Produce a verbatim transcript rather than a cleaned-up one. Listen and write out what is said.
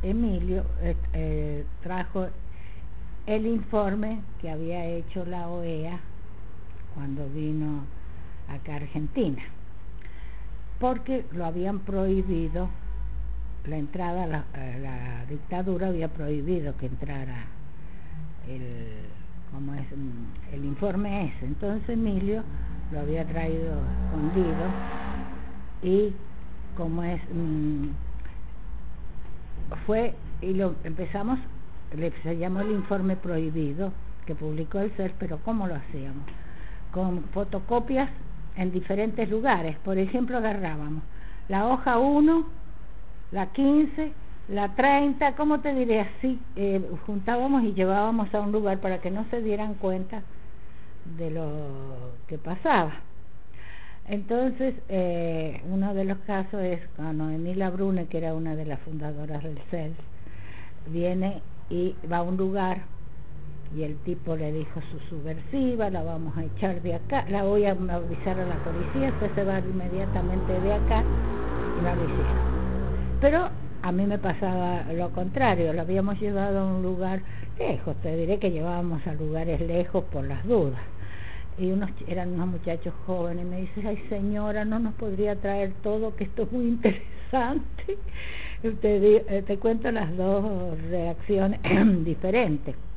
Emilio eh, eh, trajo el informe que había hecho la O E A cuando vino acá a Argentina, porque lo habían prohibido, la entrada, la, la dictadura había prohibido que entrara el, como es, el informe ese. Entonces Emilio lo había traído escondido y como es, mmm, fue y lo empezamos, le, se llamó el informe prohibido que publicó el C E R, pero ¿cómo lo hacíamos? Con fotocopias en diferentes lugares. Por ejemplo, agarrábamos la hoja uno, la quince, la treinta, ¿cómo te diré? Así, eh, juntábamos y llevábamos a un lugar para que no se dieran cuenta de lo que pasaba. Entonces, eh, uno de los casos es cuando Emilia Brune, que era una de las fundadoras del C E L, viene y va a un lugar y el tipo le dijo: su subversiva, la vamos a echar de acá, la voy a avisar a la policía, usted se va inmediatamente de acá, y la hicieron. Pero a mí me pasaba lo contrario, la habíamos llevado a un lugar lejos, te diré que llevábamos a lugares lejos por las dudas, y unos eran unos muchachos jóvenes, y me dice: ay señora, no nos podría traer todo, que esto es muy interesante. te, te cuento las dos reacciones diferentes.